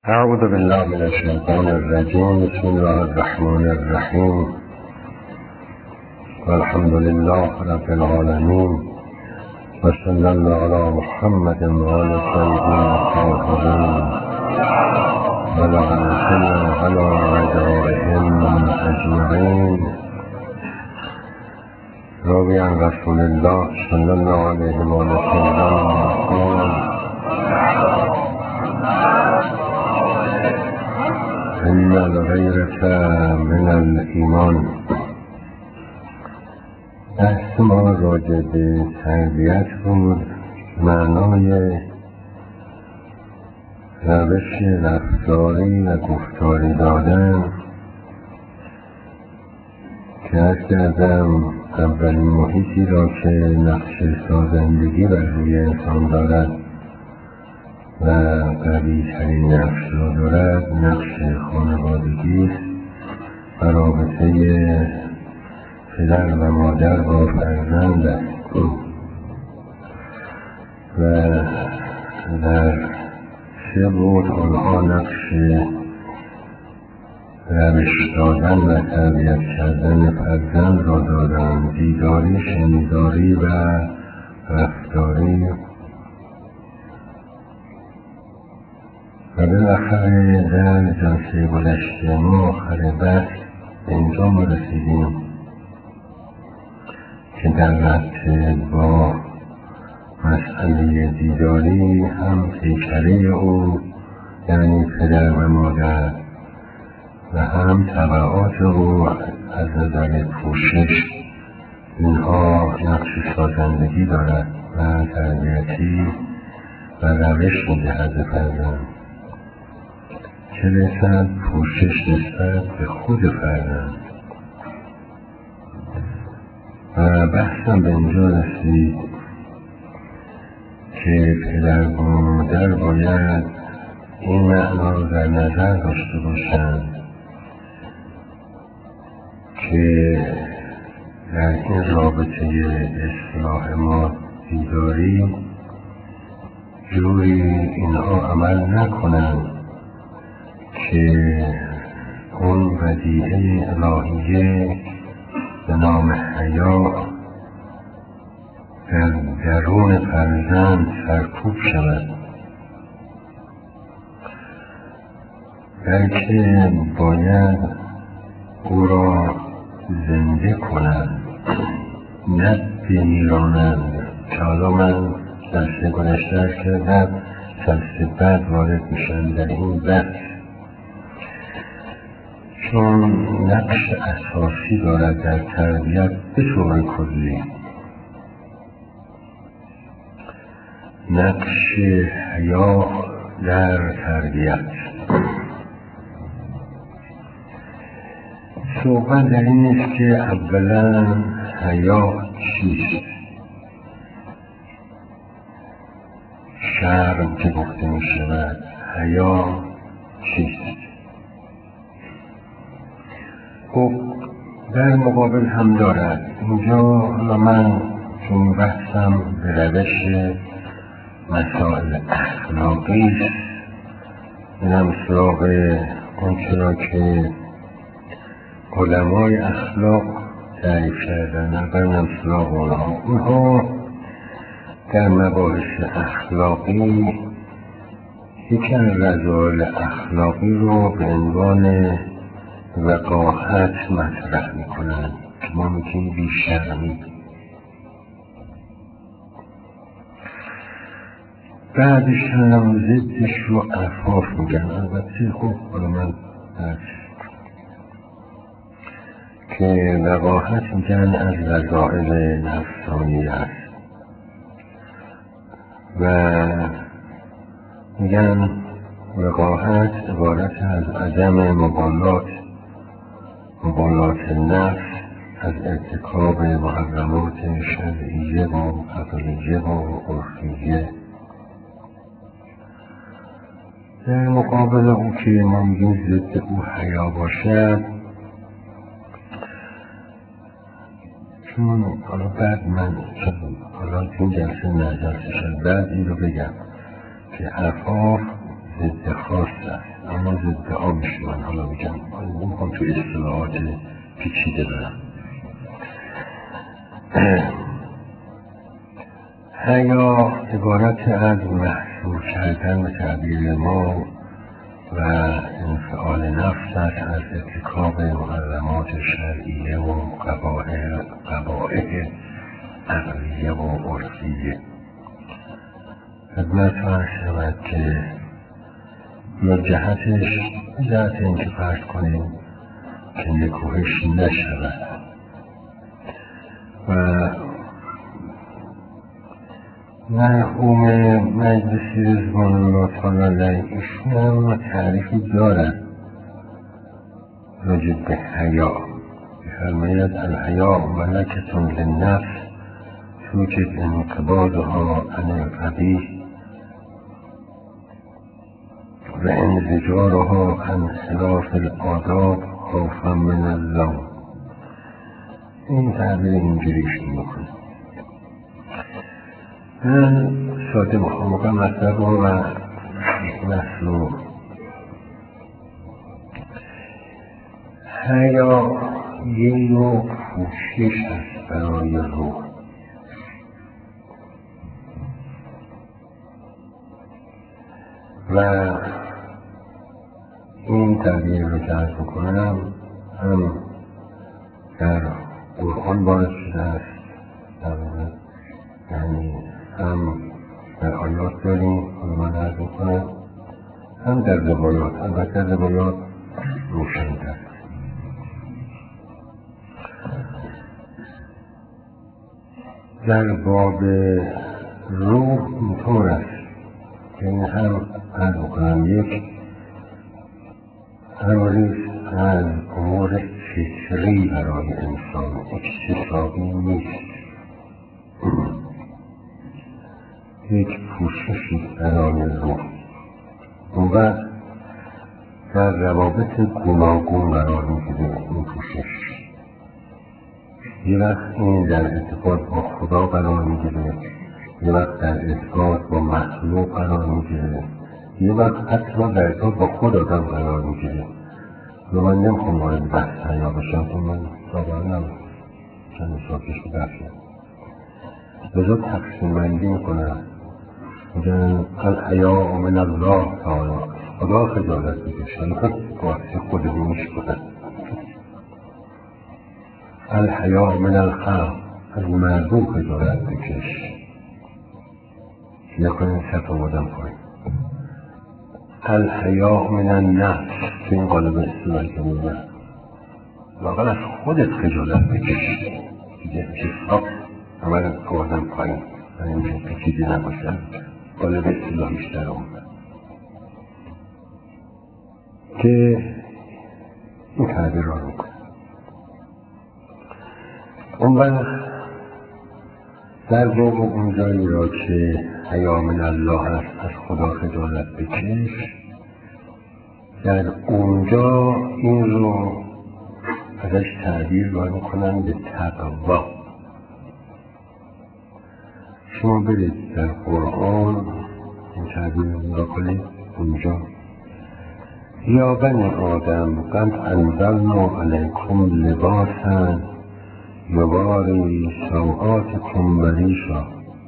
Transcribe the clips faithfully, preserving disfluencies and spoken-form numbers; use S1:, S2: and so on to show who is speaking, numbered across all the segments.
S1: أعوذ بالله من الشيطان الرجيم. بسم الله الرحمن الرحيم. والحمد لله رب العالمين، وصلى الله على محمد وآل سيدنا الطاهرين ولعنتنا على أعدائهم أجمعين. روي عن رسول الله صلى الله عليه وسلم قال: إن الغیرة من الایمان. بحث ما راجع به تربیت بود، معنای روش رفتاری و گفتاری دادن که از کردم اولین محیطی را که نقش سازندگی بر روی انسان دارد و قوی ترین نقش را دارد نقش خانوادگی است و رابطه پدر و مادر با فرزند است و در سه بود آنها نقش روش دادن و تربیت کردن فرزند را دارند: دیداری، شنیداری و رفتاری. و بالاخره در جلسه گذشته ما آخر بحث به اینجا ما رسیدیم که در رابطه با مسئله دیداری هم پیکره او یعنی پدر و مادر و هم تبعات او از نظر پوشش اینها نقش سازندگی دارد و تربیتی و روش میدهد به فرزند که رسد پوشش نسبت به خود فرزند. و بحثم به اینجا رسید که پدر و مادر باید این معنا را در نظر داشته باشند که در این رابطه اصلاح ما دیداری جوری اینها عمل نکنند که اون بدیعه الهیه به نام حیا در درون فرزند سرکوب شود، بلکه باید او را زنده کنند نه بمیرانند که حالا من جلسه گذشته کردم جلسه بعد وارد میشن در این بحث، چون نقش اساسی دارد در تربیت به طور کلی. نقش حیا در تربیت. صحبت در این است که اولا حیا چیست؟ شرم که گفته می شود، حیا چیست؟ خب در مقابل هم دارد. اینجا من چون بحثم به روش مسائل اخلاقی است اینم سراغ آنچه را که علمای اخلاق تعریف کردن اولم سراغ آنها. اونها در مباحث اخلاقی یکی از رذائل اخلاقی رو به عنوان وقاحت مطرح میکنن که ما میگیم بیشرمی. بعدش هم ضدش رو عفاف میگن. البته خب حالا من که وقاحت میگن از رذائل نفسانی است و میگن وقاحت عبارت از عدم مبالات مبالات نفس از ارتکاب محرمات شرعیه و قضاییه و عرفیه. در مقابل او که ما میگیم ضد او حیا باشد، چون حالا بعد من حالا این جلسه نه جلسه شد بعد این رو بگم که عفاف ضد خاص است، اما ضد عامش من حالا میگم، نمیخوام تو اصطلاحات پیچیده برم. حیا عبارت از محصور کردن به تعبیر ما و انفعال نفس است از ارتکاب محرمات شرعیه و قبائح قبائح عقلیه و عرفیه. خدمت فرض شود که یک جهتش جهت اینکه فرض کنیم که نکوهش نشود و مرحوم مجلسی رضوان الله تعالی علیه ایشون هم تعریفی دارد راجع به حیا. می‌فرماید الحیا ملکة للنفس توجد انقباضها عن القبیح و انزجارها عن خلاف الآداب خوفا من اللوم. این تعبیر اینجوریش میکنه. من ساده مخامقه مطلب و حکمت رو حیا یه نوع پوشش هست برای روح و این تعبیر رو که عرض میکنم هم در قرآن وارد شده است، یعنی هم در آیات داریم که من عرض میکنم، هم در روایات. البته روایات روشن‌تر. در باب روح اینطور است که این هم عرض میکنم یک امری از امور فطری برای انسان، اکتسابی نیست، یک پوششی برای روح. اون وقت در روابط گوناگون قرار میگیره این پوشش. یه وقت این در ارتباط با خدا قرار میگیره، یه وقت در ارتباط با مخلوق قرار میگیره، یه وقت حتی در ارتباط با خود آدم قرار میگیره. و من نمیخوام وارد بحث حیا بشم که من سابقا چند ساکش بحثم لذا تقسیم بندی میکنم، میگن الحیا من الله تعالی، خدا خجالت بکشن واسه خودمونش کنن. الحیا من الخلق، از مردم خجالت بکش، نکنین صف آمدن پایین. الحیا من النفس، تو این قالب اصطلاحی که میگن واقعا از خودت خجالت بکش، دیگه حساب عمل آمدن پایین و اینجا پیچیده نباشن، قالب اصطلاحیش در آمدن که این تعبیر را میکنه. اون وقت در باب اون جایی را که حیا من الله است، از خدا خجالت بکش، در اونجا این رو ازش تعبیر را میکنن به تقوا. شما برید در قرآن این تعبیر را کنید اونجا: یا بنی آدم قد انزلنا علیکم لباسا یواری سوآتکم و ریشا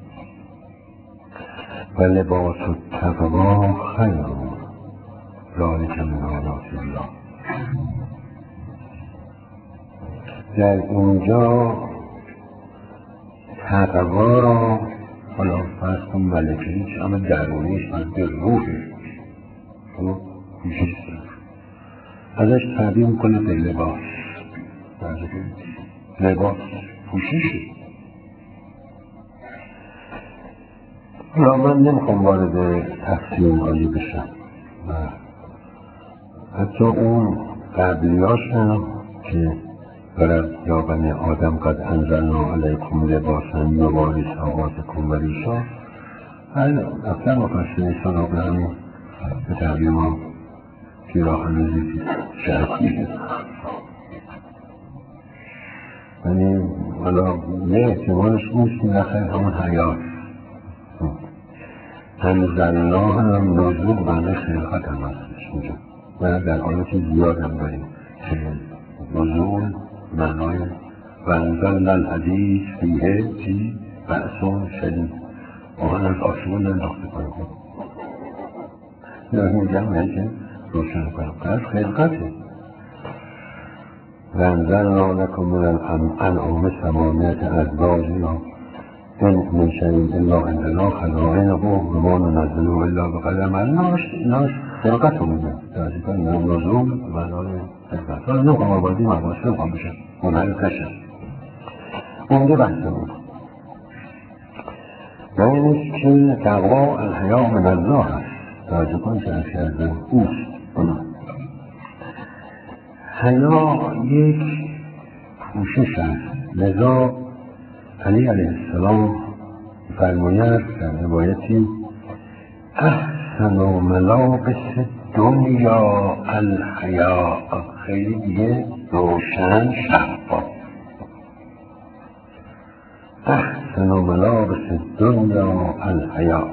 S1: و لباس التقوا خیر ذلک من آیات الله. در اینجا تقوا را حالا فرض کن ملکه هیچ اما درونیش از به روحه ازش تعبیر میکنه به لباس. لباس پوششه. حالا من نمیخوام وارد تفسیر هایی بشم و حتی اون قبلیاش هم که برد یا بنی آدم قد انزلنا علیکم لباسا یواری سوآتکم و ریشا، اصلا مفسرین سراغ همین به تعبیر ما پیراهن زیدی شرقی، یعنی حالا یه احتمالش نیست نخیر همون حیات. انزلنا هم نزول بنده خلقت هم هستش اینجا و در آیاتی زیاد هم داریم که نزول معنای و انزلنا الحدیث فیه چی بأسون شدید آن از آسمون انداخته کنیم داریم میگم که روشن کنیم پس خلقته و انزلنا لکم من الانعام ثمانیة ازواج این من شیء الا عندنا خزائنه و ما ننزله الا بقدر معلوم ناش خلقت رو میگه درسته کنیم نزول معنای خلقت حالا نمیخوام آبادی مباحث نمیخوام بشه منحرف نشم اونجا بحث بود و اینش که تقوا الحیا من الله هست درسته کنیم که از کرده اوست حیا یک پوشش است لذا علی علیه السلام فرماید در روایتی احسن و ملابس دنیا الحیا خیلی دیگه روشن شفاف احسن و ملابس دنیا الحیا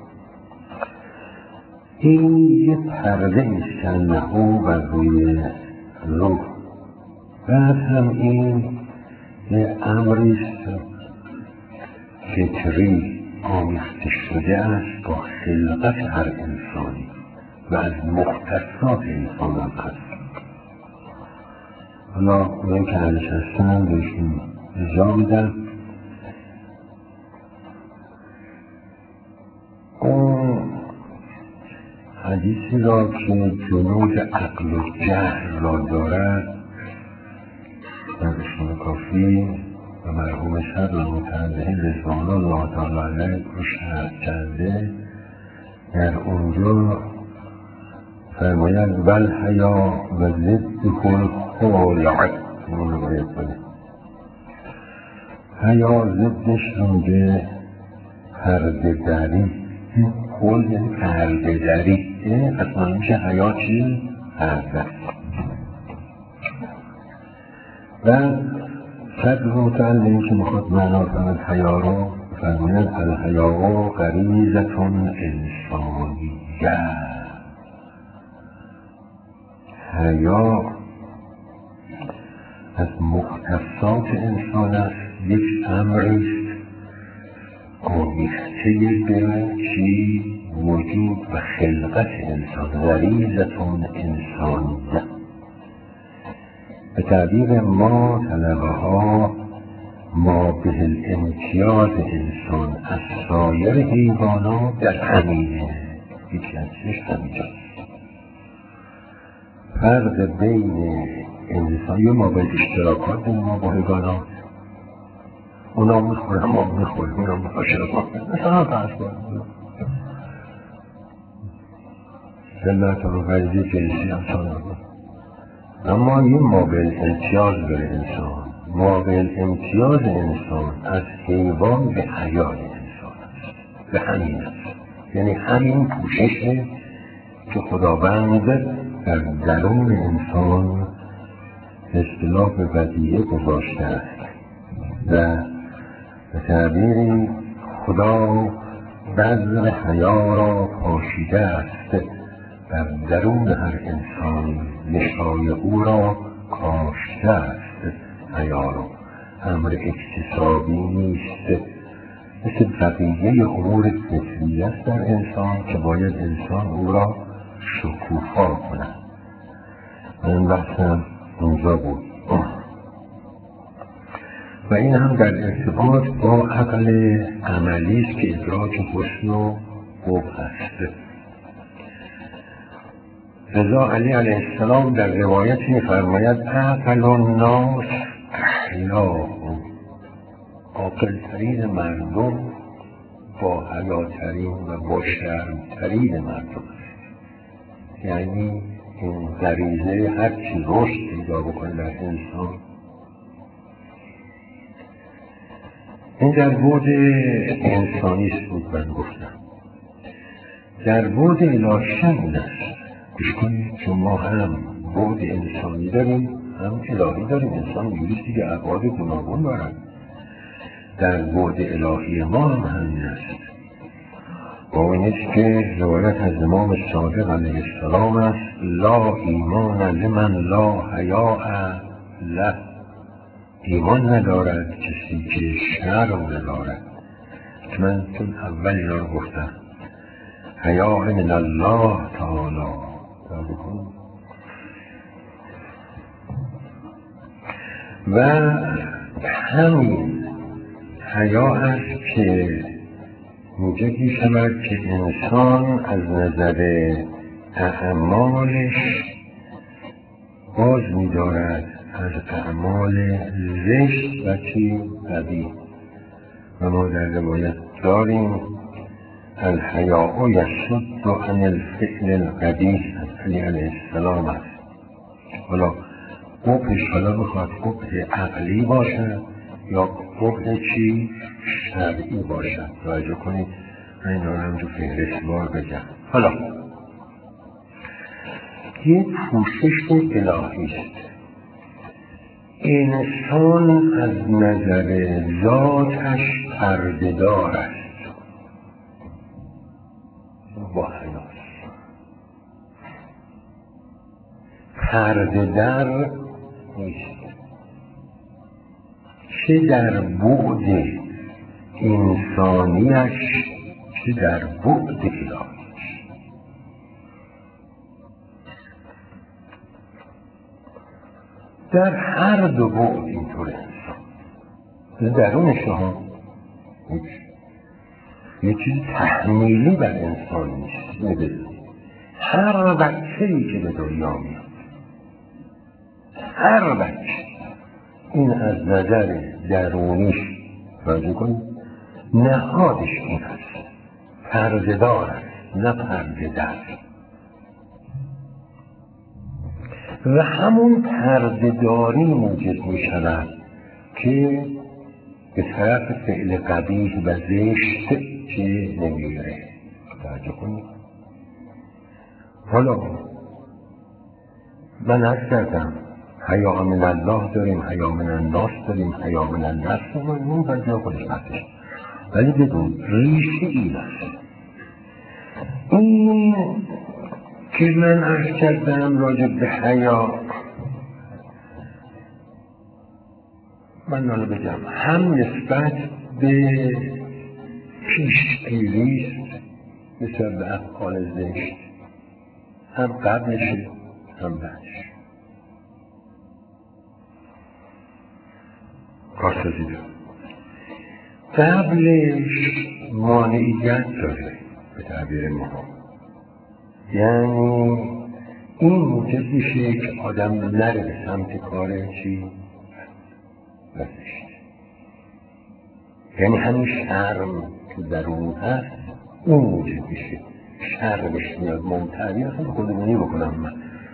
S1: این یه پرده ایست نهو بر روی روح بعد هم این یه امریست فطری آمیخته شده است با خلقت هر انسانی و از مختصات انسان هم هست حالا اونایی که اهلش هستن بهشون اجازه میدم اون حدیثی را که جنود عقل و جهل را دارد در اشتون کافی و مرحوم صدر متنزهی رضوان الله تعالی علیه رو شرح کرده در اونجا فرماید ول حیا و ضد کل خلع اون رو باید کنه حیا ضدش رو به پرده دری خل یعنی پرده دری اصلا میشه حیا چی؟ پرده و صدر متعلم که میخواد معنا کنه حیا رو فرماید الحیا غریزة انسانیه حیا از مختصات انسان است یک امریست آمیخته به چی وجود و خلقت انسان غریزة انسانیه به تعبیر ما طلبه ها ما به الامتیاز انسان از سایر حیوانات در همینه یکی ازش همینجاست فرق بین انسان یا ما به اشتراکات ما با حیوانات اونا میخوره ما میخوره اونا میخوره مثلا فرض کنیم سلت و غریزی جنسی هم سانه اما این مابل امتیاز داره انسان مابل امتیاز انسان از حیوان به حیای انسان است به همین است یعنی همین پوششه که خداوند در درون انسان اصطلاح به ودیعه گذاشته است و به تعبیری خدا بذر حیا را پاشیده است در درون هر انسان نشای او را کاشته است حیا را امر اکتسابی نیست مثل بقیه امور فطری است در انسان که باید انسان او را شکوفا کند این بحثم اونجا بود و این هم در ارتباط با عقل عملی است که ادراک حسن و خوب است رضا علی علیه السلام در روایت می‌فرماید عقل الناس احیاء عاقل‌ترین مردم با حیاترین و با شرمترین مردم است یعنی این غریزه هر چی رشد پیدا بکنه در انسان این در بعد انسانیست بود من گفتم در بعد الهی این است گوش کنید چون ما هم بعد انسانی داریم هم الهی داریم انسان جوریست دیگه ابعاد گوناگون دارن در بعد الهی ما هم همین است با اینست که روایت از امام صادق علیه السلام است: لا ایمان لمن لا حیاء له. ایمان ندارد کسی که شرم ندارد. من چون اول اینا رو گفتم، حیاء من الله تعالی. و همین حیا است که موجب شود که انسان از نظر اعمالش باز می‌دارد از اعمال زشت و چی قبیح. و ما در روایت داریم الحیاء یصد عن الفعل القبیح. علی علیه السلام است. حالا قبحش حالا بخواد قبح عقلی باشد یا قبح چی شرعی باشد. توجه کنید، من این رو همجور فهرستوار بگم. حالا یک پوشش الهی است. انسان از نظر ذاتش پرده‌دار است، با حیاست. پرده در نیست، چه در بعد انسانیش چه در بعد الهیش. در هر دو بعد اینطور انسان درونش ها یه چیز تحمیلی بر انسان نیست. ببینید هر بچه‌ای که به دنیا میاد، هر بچه این از نظر درونیش راجع کنید نهادش این هست، پرده دار است نه پرده در. و همون پرده داری موجب می شود که به طرف فعل قبیح و زشت چه نمیره. توجه کنید. حالا من عرض کردم حیا من الله داریم، حیا من الناس داریم، حیا من النفس داریم. این بجا خودش بردش، ولی بدون ریشه این است. این که من عرض کردم راجع به حیا، من حالا بگم هم نسبت به پیشگیری است نسبت به افعال زشت، هم قبلشه هم بعدش. کارسازی داره. قبلش مانعیت داره به تعبیر ما، یعنی این موجب میشه که آدم نره به سمت کار چی؟ بزشت. یعنی همین شرم که درون هست این موجب میشه شرمش میاد ممتعی. اصلا خودمونی بکنم من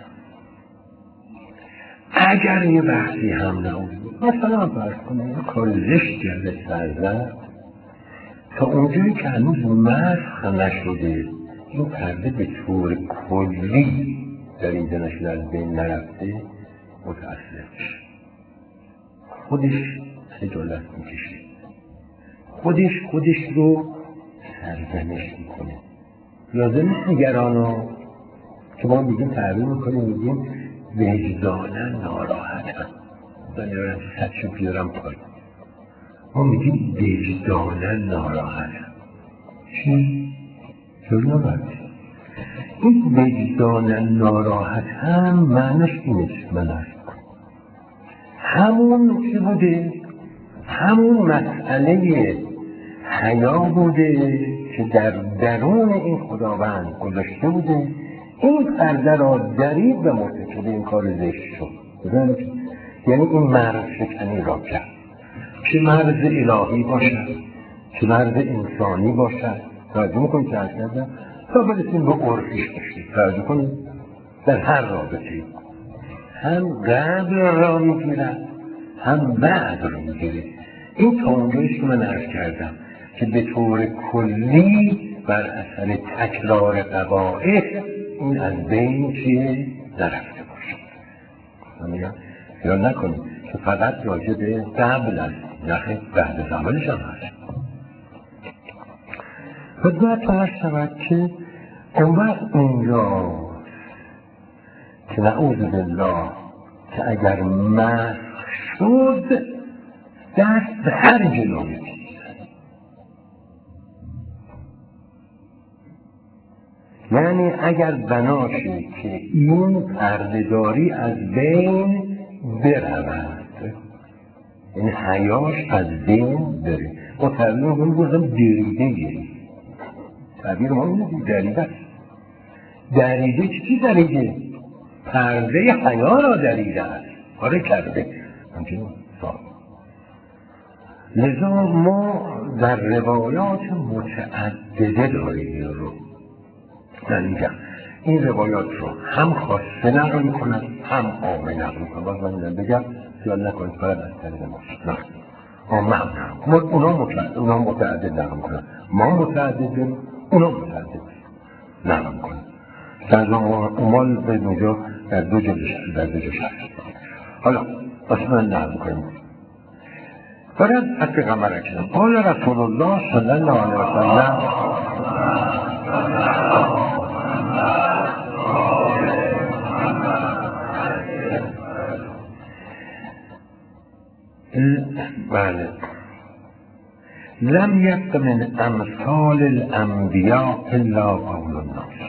S1: اگر یه بحثی هم نبود، مثلا فرض کنم یه کار زشت کرده سرزد، تا اونجایی که هنوز مسخ نشده این پرده به طور کلی در این نشده از بین نرفته، متأثرش خودش خجالت میکشه، خودش خودش رو سرزنش میکنه. لازم نیست نگرانو که ما میگیم تعبیر میکنیم میگیم وجدانن ناراحتن. من یارم سچو بیارم پای ما میگیم وجدانن ناراحتن. چی؟ چون نبرده این وجدانن ناراحتن معنیش اینه. من هست همون چی بوده؟ همون مسئله حیا بوده که در درون این خداوند گذاشته بوده. این پرده را درید و مرتکب این کار زشت شد. یعنی این مرز شکنی را کرد، چه مرز الهی باشد چه مرز انسانی باشد. توجه میکنید که عرض کردم تا برسیم به عرفیش باشید. توجه کنید در هر رابطه هم قبل را میگیرد هم بعد را میگیرد. این تا اونجایش که من عرض کردم که به طور کلی بر اثر تکرار قبائح این از بین چیه نرفته باشد. من میگم یا نکنید که فقط راجع به قبل است، نخیر بعد زمانش هم هست. خدمت عرض شود که اون وقت اینجا که نعوذ بالله که اگر مسخ شد دست به هر جنایتی، یعنی اگر بناشه که این پردهداری از بین برود، یعنی حیاش از بین بره. با تعبیر ما گفتم دریده گیری، تعبیر ما اینه دریده است. دریده چی دریده؟ پرده حیا را دریده است، آره کرده همچنین صاحب. لذا ما در روایات متعدده داریم رو من میگم این روایات رو هم خاصه نقل میکنن هم عامه نقل میکنن. باز من بگم خیال نکنید فقط از طریق ماست، نه عامه هم نقل اونا متعدد اونا متعدد نقل میکنن، ما متعدد اونا متعدد نقل میکنن. در امال به اونجا در دو جلش در دو جلش حالا اصلا نقل میکنیم. فرد از پیغمبر اکرم قال رسول الله صلی الله علیه وسلم بله لم یبق من امثال الانبیاء الا قول الناس.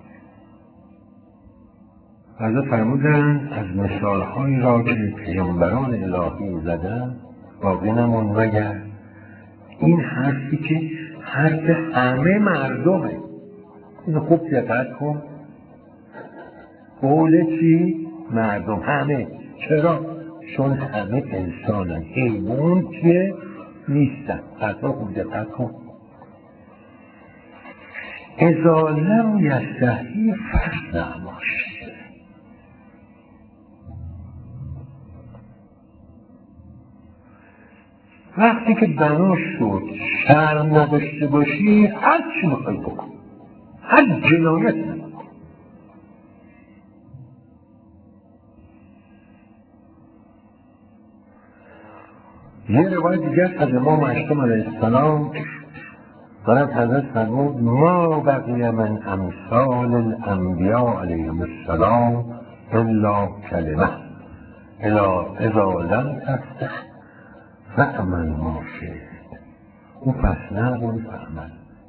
S1: حضرت فرمودند از مثالهایی را که پیامبران الهی زدن باقی نماند مگر این حرفی که حرف همه مردمه. اینو خوب دقت کن، قول چی؟ مردم همه. چرا؟ چون همه انسانن، حیوان که نیستن. حرفا خوب دقت کن. اذا لم یستحی فاصنع ما شئت. وقتی که بنا شد شرم نداشته باشی هر چی میخوای بکن، هر جنایت نکن. یه روایت دیگر از امام اشکم علیه السلام دارد حضرت فرمود ما بقیه من امثال الانبیاء علیهم السلام الا کلمه اذا لم تفتح فعمل ما شئت. او پس نقل فعمل.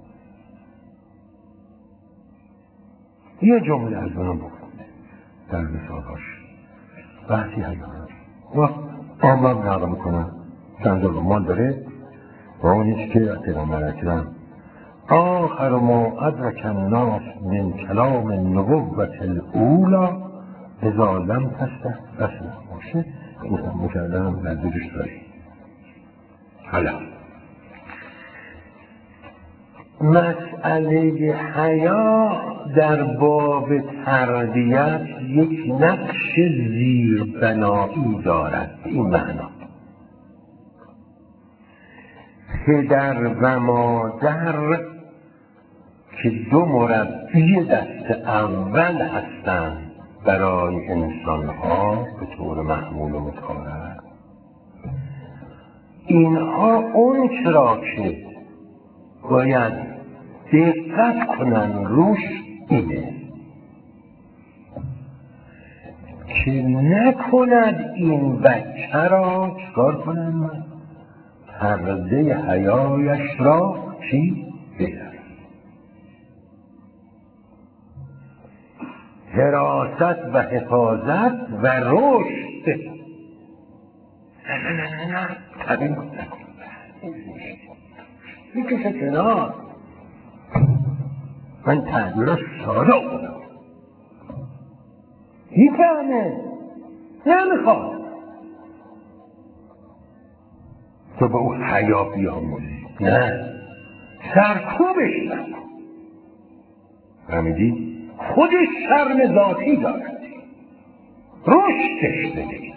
S1: یه جمله از اونم بکنه در مثالهاش بحثی حیانه و آمام نقل میکنم چند مال داره و اونیش که پیغمبر اکرم آخر ما ادرک الناس من کلام النبوة الاولی اذا لم تفتح فاصنع ما شئت. مکردم در دیرش داری. حالا مسئله حیا در باب تربیت یک نقش زیربنایی دارد. این معنا پدر و مادر که دو مربی دست اول هستند برای انسانها به طور محمول و متعارف، اینها اون چرا که باید دقت کنن روش اینه که نکند این بچه را چکار کنن؟ پرده حیایش را چی؟ بیرن. حراست و حفاظت و رشد. نه نه نه نه نه طبیل نکن میکشه کنار. من تعبیرش ساده کنم میفهمه نمیخواد تو به او حیا بیاموزی، نه سرکوبش نکن. فهمیدی؟ خودش شرم ذاتی دارد، رشدش بده.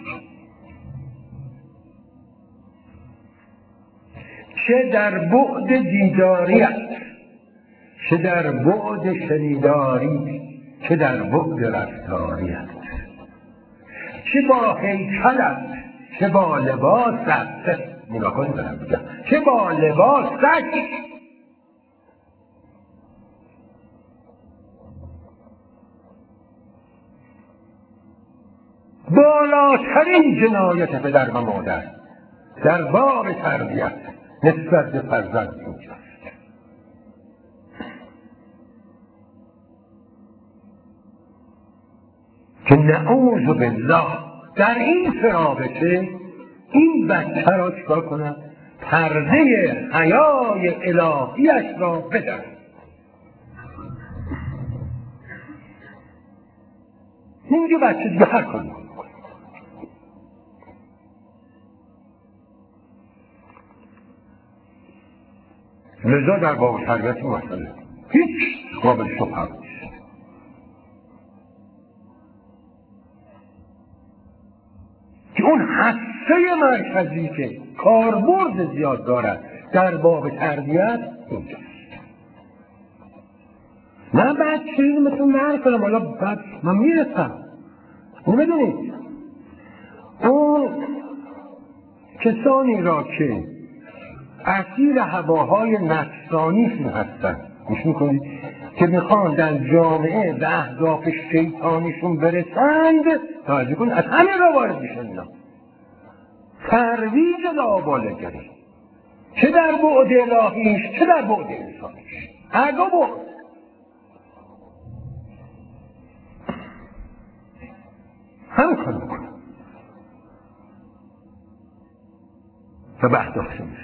S1: چه در بعد دیداریت، چه در بعد شنیداری، چه در بعد رفتاریت، چه با هیکلت، چه با لباست. نگاه کنید دارم بگم چه با لباست بالاترین جنایت پدر و مادر در باب تربیت نسبت به فرزند اینجاست که نعوذ بالله در این رابطه این بچه را چکار کنند؟ پرده حیای الهیش را بدرد. اینجا بچه دیگه هر کاری کنه. لذا در باب تربیت این مسئله هیچ قابل شبهه نیست. که اون حسه مرکزی که کاربرد زیاد دارد در باب تربیت اینجاست. من بعد چیزی مثل نر کنم حالا بعد من میرسم. اون بدونید اون کسانی را که اسیر هواهای نفسانیشون هستن گوش میکنید که میخوان در جامعه به اهداف شیطانیشون برسند توجه کنید از همین را وارد میشن اینا. ترویج لابالگری چه در بعد الهیش چه در بعد انسانیش هر دو بعد همین کار میکنن و به اهدافشون میرسن.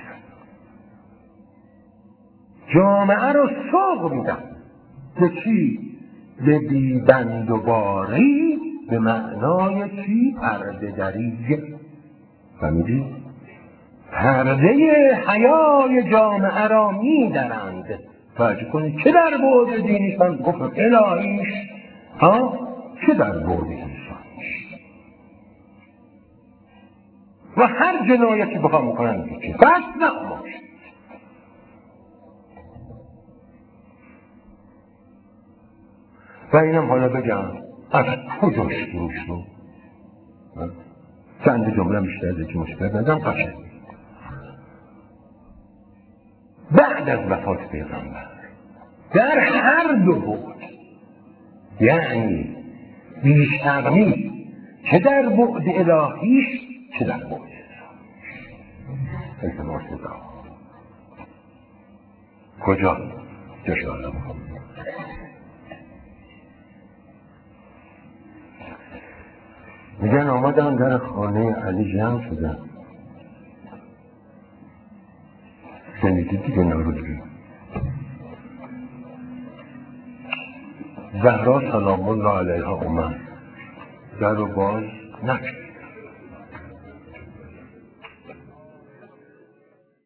S1: جامعه رو سوق میدن به چی؟ به بیبند و باری به معنای چی؟ پرده دری. فهمیدی؟ پرده حیای جامعه را میدرند. توجه کنید چه در بعد دینیش من گفتم الهیش ها چه در بعد انسانیش و هر جنایتی بخوام میکنن بیچه بس نخماش. و اینم حالا بگم از کجا شروع شد؟ چند جمله بیشتر از یکی مشکل بدم قشنگ. بعد از وفات پیغمبر در هر دو بود یعنی بیشترمی چه در بعد الهیش چه در بعد التماس دعا کجا جشالا میگن آمدن در خانه علی جمع شدن. شنیدید دیگه نارودی زهرا سلام الله علیها اومد در رو باز نکرد.